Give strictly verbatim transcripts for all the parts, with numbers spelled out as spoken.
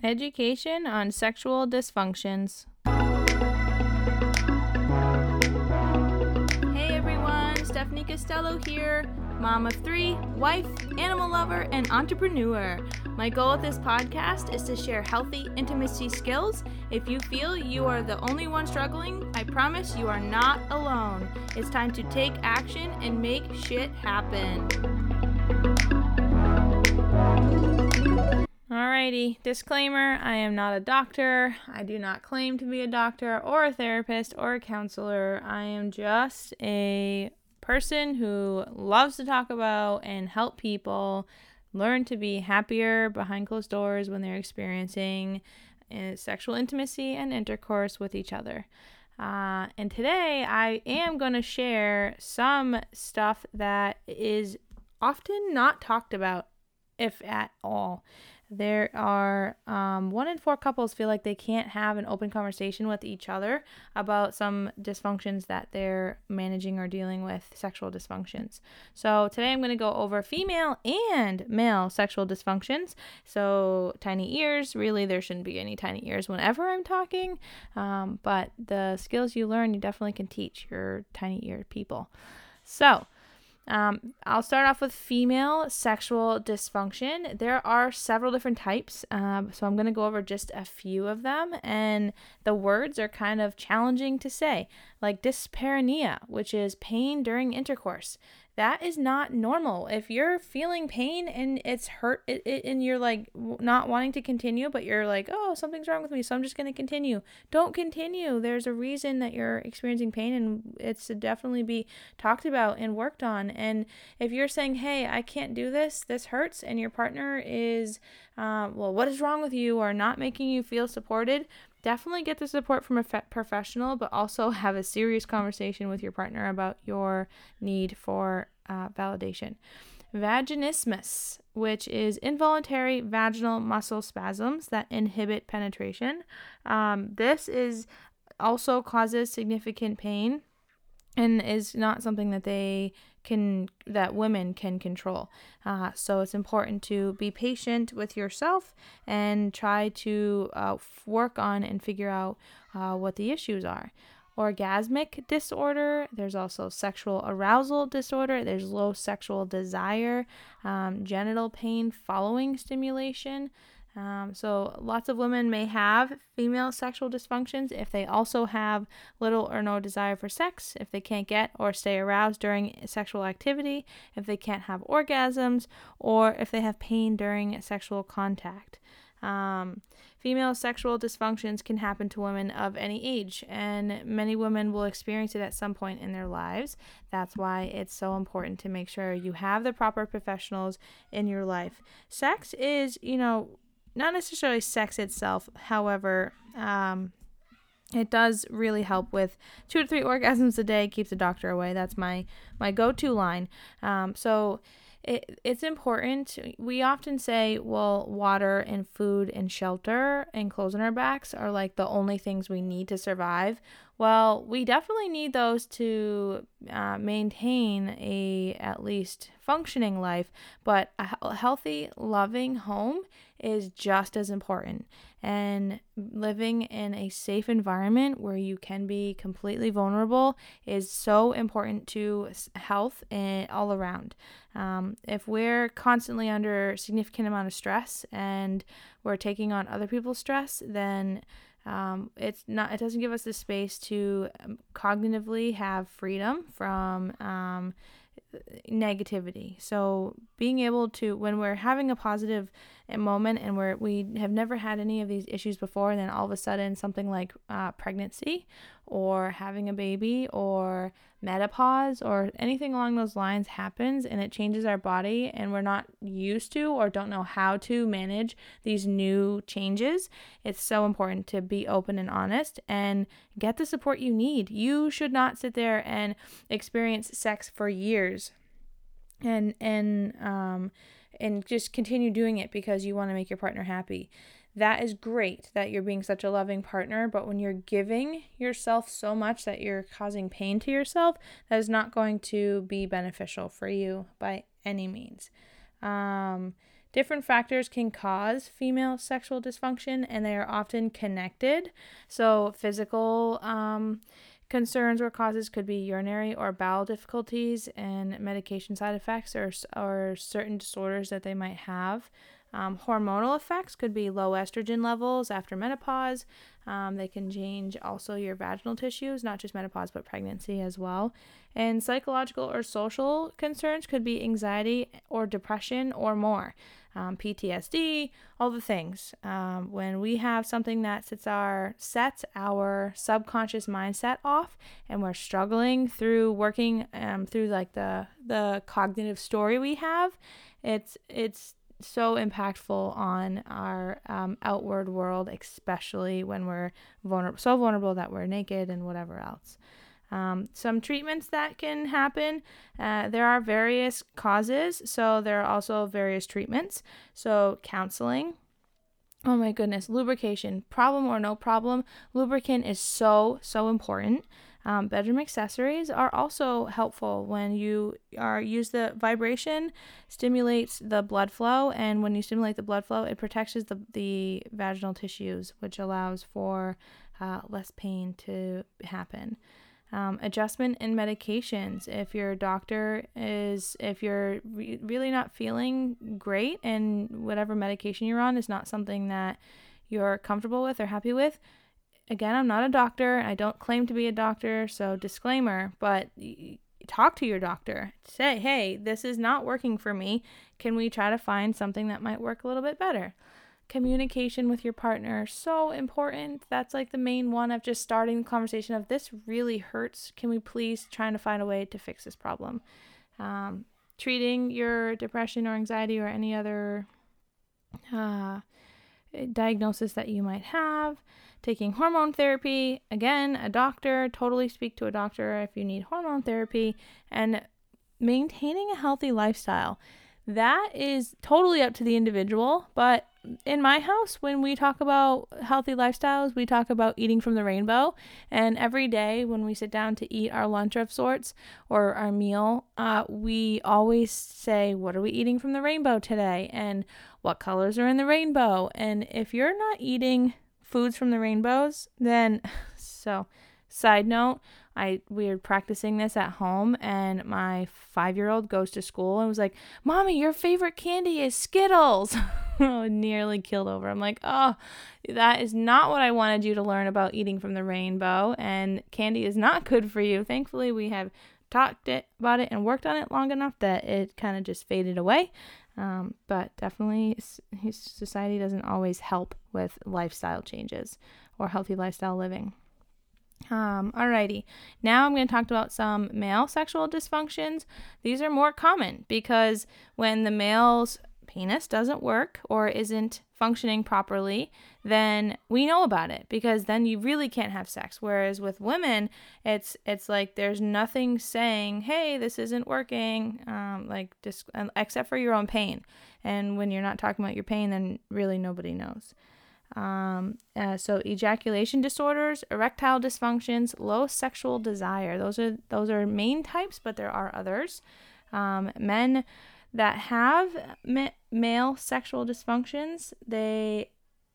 Education on sexual dysfunctions. Hey everyone, Stephanie Costello here, mom of three, wife, animal lover, and entrepreneur. My goal with this podcast is to share healthy intimacy skills. If you feel you are the only one struggling, I promise you are not alone. It's time to take action and make shit happen. Alrighty, disclaimer, I am not a doctor. I do not claim to be a doctor or a therapist or a counselor. I am just a person who loves to talk about and help people learn to be happier behind closed doors when they're experiencing uh, sexual intimacy and intercourse with each other. Uh, and today I am going to share some stuff that is often not talked about, if at all. There are um, one in four couples feel like they can't have an open conversation with each other about some dysfunctions that they're managing or dealing with, sexual dysfunctions. So today I'm going to go over female and male sexual dysfunctions. So tiny ears, really there shouldn't be any tiny ears whenever I'm talking, um, but the skills you learn you definitely can teach your tiny eared people. So Um, I'll start off with female sexual dysfunction. There are several different types, um, so I'm going to go over just a few of them, and the words are kind of challenging to say, like dyspareunia, which is pain during intercourse. That is not normal. If you're feeling pain and it's hurt it, it, and you're like not wanting to continue, but you're like, oh, something's wrong with me, so I'm just going to continue. Don't continue. There's a reason that you're experiencing pain, and it's to definitely be talked about and worked on. And if you're saying, hey, I can't do this, this hurts, and your partner is, uh, well, what is wrong with you, or not making you feel supported, definitely get the support from a fe- professional, but also have a serious conversation with your partner about your need for uh, validation. Vaginismus, which is involuntary vaginal muscle spasms that inhibit penetration. Um, this is also causes significant pain and is not something that they can, that women can control. Uh, so it's important to be patient with yourself and try to uh, work on and figure out uh, what the issues are. Orgasmic disorder, there's also sexual arousal disorder, there's low sexual desire, um, genital pain following stimulation. Um, so lots of women may have female sexual dysfunctions if they also have little or no desire for sex, if they can't get or stay aroused during sexual activity, if they can't have orgasms, or if they have pain during sexual contact. Um, female sexual dysfunctions can happen to women of any age, and many women will experience it at some point in their lives. That's why it's so important to make sure you have the proper professionals in your life. Sex is, you know, not necessarily sex itself, however, um, it does really help with two to three orgasms a day, keeps the doctor away. That's my, my go-to line. Um, so it, it's important. We often say, well, water and food and shelter and clothes on our backs are like the only things we need to survive. Well, we definitely need those to uh, maintain a at least functioning life, but a healthy, loving home is just as important. And living in a safe environment where you can be completely vulnerable is so important to health and all around. Um, if we're constantly under significant amount of stress and we're taking on other people's stress, then Um, it's not, it doesn't give us the space to um, cognitively have freedom from um, negativity. So being able to, when we're having a positive moment and we're, we have never had any of these issues before, and then all of a sudden something like uh, pregnancy or having a baby or menopause or anything along those lines happens, and it changes our body, and we're not used to or don't know how to manage these new changes, it's so important to be open and honest and get the support you need. You should not sit there and experience sex for years and and um and just continue doing it because you want to make your partner happy. That is great that you're being such a loving partner, but when you're giving yourself so much that you're causing pain to yourself, that is not going to be beneficial for you by any means. Um, different factors can cause female sexual dysfunction, and they are often connected. So physical um, concerns or causes could be urinary or bowel difficulties and medication side effects, or, or certain disorders that they might have. Um, hormonal effects could be low estrogen levels after menopause. Um, they can change also your vaginal tissues, not just menopause, but pregnancy as well. And psychological or social concerns could be anxiety or depression or more. Um, P T S D, all the things. Um, when we have something that sets our sets our subconscious mindset off, and we're struggling through working um, through like the the cognitive story we have, it's it's so impactful on our um, outward world, especially when we're vulnerable, so vulnerable that we're naked and whatever else. Um, some treatments that can happen, uh, there are various causes, so there are also various treatments. So counseling, oh my goodness, lubrication, problem or no problem, lubricant is so, so important. Um, bedroom accessories are also helpful when you are use the vibration, stimulates the blood flow, and when you stimulate the blood flow, it protects the, the vaginal tissues, which allows for uh, less pain to happen. Um, adjustment in medications. If your doctor is, if you're re- really not feeling great and whatever medication you're on is not something that you're comfortable with or happy with, again, I'm not a doctor. I don't claim to be a doctor, so disclaimer, but talk to your doctor. Say, hey, this is not working for me. Can we try to find something that might work a little bit better? Communication with your partner, so important. That's like the main one of just starting the conversation of, this really hurts. Can we please try to find a way to fix this problem? Um, treating your depression or anxiety or any other uh, diagnosis that you might have. Taking hormone therapy, again, a doctor, totally speak to a doctor if you need hormone therapy. And maintaining a healthy lifestyle. That is totally up to the individual, but in my house, when we talk about healthy lifestyles, we talk about eating from the rainbow. And every day when we sit down to eat our lunch of sorts or our meal, uh, we always say, what are we eating from the rainbow today? And what colors are in the rainbow? And if you're not eating foods from the rainbows, then, so, side note, I we were practicing this at home, and my five-year-old goes to school and was like, Mommy, your favorite candy is Skittles. Nearly killed over. I'm like, oh, that is not what I wanted you to learn about eating from the rainbow, and candy is not good for you. Thankfully, we have talked it, about it and worked on it long enough that it kind of just faded away. Um, but definitely, his society doesn't always help with lifestyle changes or healthy lifestyle living. Um, alrighty, now I'm going to talk about some male sexual dysfunctions. These are more common because when the male's penis doesn't work or isn't functioning properly, then we know about it, because then you really can't have sex. Whereas with women, it's it's like there's nothing saying, hey, this isn't working, um, like just, except for your own pain. And when you're not talking about your pain, then really nobody knows. Um, uh, so ejaculation disorders, erectile dysfunctions, low sexual desire. Those are those are main types, but there are others. Um, men that have ma- male sexual dysfunctions, they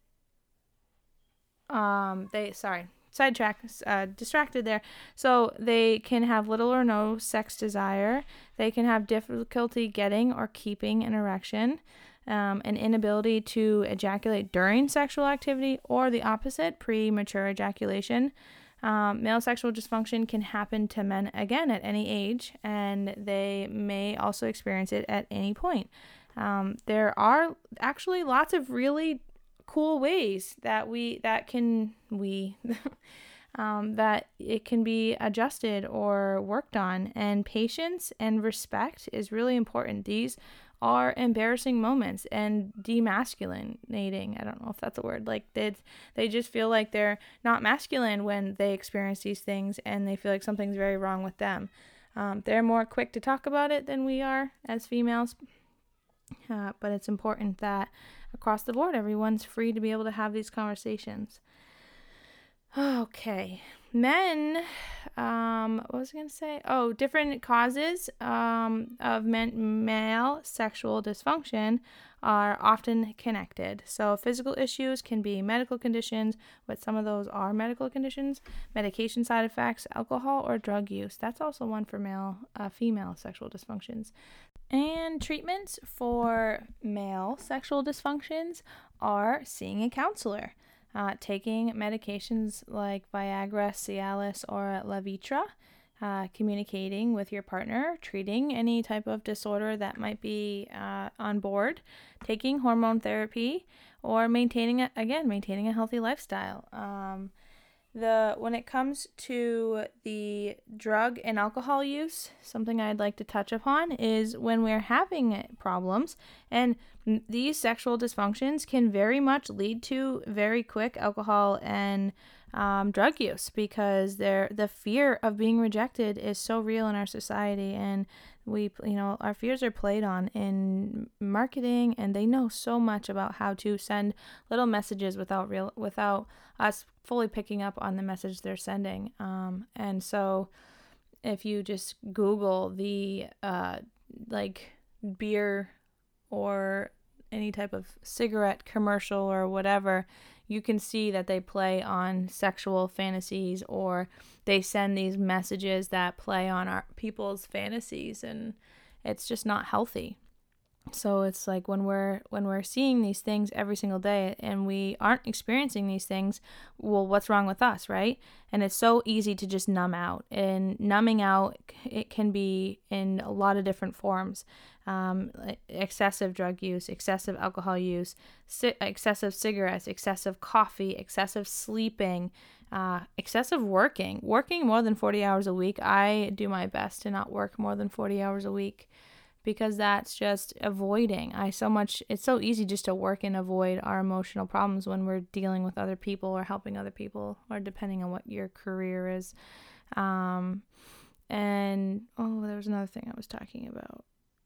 um they sorry sidetrack uh, distracted there. So they can have little or no sex desire. They can have difficulty getting or keeping an erection. Um, an inability to ejaculate during sexual activity, or the opposite, premature ejaculation. Um, male sexual dysfunction can happen to men, again, at any age, and they may also experience it at any point. Um, there are actually lots of really cool ways that we, that can, we, um, that it can be adjusted or worked on, and patience and respect is really important. These are embarrassing moments and demasculinating. I don't know if that's a word. Like they, they just feel like they're not masculine when they experience these things, and they feel like something's very wrong with them. Um, they're more quick to talk about it than we are as females. Uh, but it's important that across the board, everyone's free to be able to have these conversations. Okay. Men, um, what was I going to say? Oh, different causes um, of men, male sexual dysfunction are often connected. So physical issues can be medical conditions, but some of those are medical conditions, medication side effects, alcohol or drug use. That's also one for male, uh, female sexual dysfunctions. And treatments for male sexual dysfunctions are seeing a counselor, uh, taking medications like Viagra, Cialis, or Levitra, uh, communicating with your partner, treating any type of disorder that might be uh, on board, taking hormone therapy, or maintaining a, again maintaining a healthy lifestyle. Um, The when it comes to the drug and alcohol use, something I'd like to touch upon is when we're having problems, and these sexual dysfunctions can very much lead to very quick alcohol and um, drug use, because they're, the fear of being rejected is so real in our society, and we, you know, our fears are played on in marketing, and they know so much about how to send little messages without real, without us fully picking up on the message they're sending. Um, and so if you just Google the, uh, like beer or any type of cigarette commercial or whatever, you can see that they play on sexual fantasies, or they send these messages that play on our people's fantasies, and it's just not healthy. So it's like when we're when we're seeing these things every single day and we aren't experiencing these things, well, what's wrong with us, right? And it's so easy to just numb out. And numbing out, it can be in a lot of different forms. Um, excessive drug use, excessive alcohol use, ci- excessive cigarettes, excessive coffee, excessive sleeping, uh, excessive working. Working more than forty hours a week. I do my best to not work more than forty hours a week, because that's just avoiding. I so much, it's so easy just to work and avoid our emotional problems when we're dealing with other people or helping other people, or depending on what your career is. Um, and, oh, there was another thing I was talking about.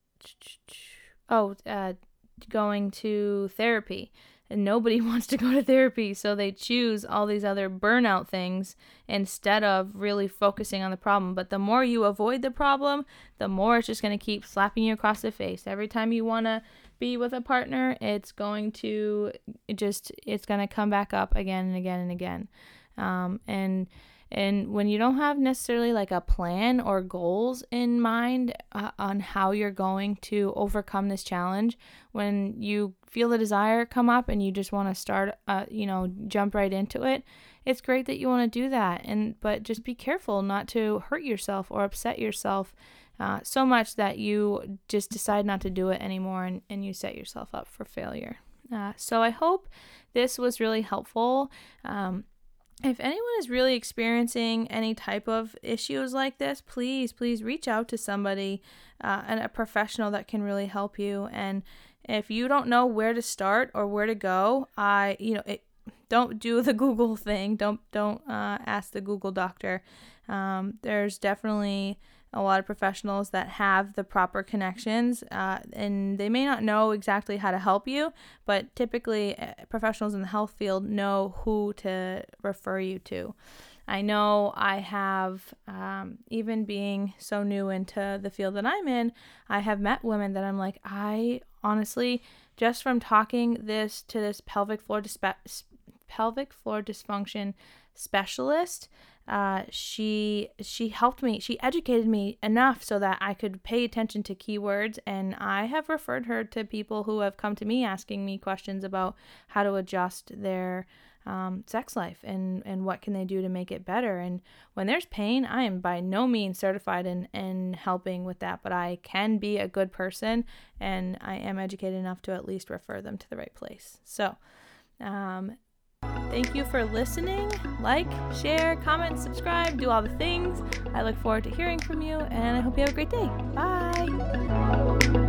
Oh, uh, going to therapy. And nobody wants to go to therapy, so they choose all these other burnout things instead of really focusing on the problem. But the more you avoid the problem, the more it's just going to keep slapping you across the face. Every time you want to be with a partner, it's going to just, it's going to come back up again and again and again. Um, and And when you don't have necessarily like a plan or goals in mind uh, on how you're going to overcome this challenge, when you feel the desire come up and you just want to start, uh, you know, jump right into it, it's great that you want to do that. And but just be careful not to hurt yourself or upset yourself uh, so much that you just decide not to do it anymore, and, and you set yourself up for failure. Uh, so I hope this was really helpful. Um, If anyone is really experiencing any type of issues like this, please, please reach out to somebody, uh, and a professional that can really help you. And if you don't know where to start or where to go, I, you know, it, don't do the Google thing. Don't, don't uh, ask the Google doctor. Um, there's definitely a lot of professionals that have the proper connections, uh, and they may not know exactly how to help you, but typically uh, professionals in the health field know who to refer you to. I know I have, um, even being so new into the field that I'm in, I have met women that I'm like, I honestly, just from talking this to this pelvic floor dyspe- pelvic floor dysfunction specialist, Uh, she she helped me. She educated me enough so that I could pay attention to keywords, and I have referred her to people who have come to me asking me questions about how to adjust their um, sex life and, and what can they do to make it better. And when there's pain, I am by no means certified in, in helping with that, but I can be a good person, and I am educated enough to at least refer them to the right place. So, um, thank you for listening. Like, share, comment, subscribe, do all the things. I look forward to hearing from you, and I hope you have a great day. Bye.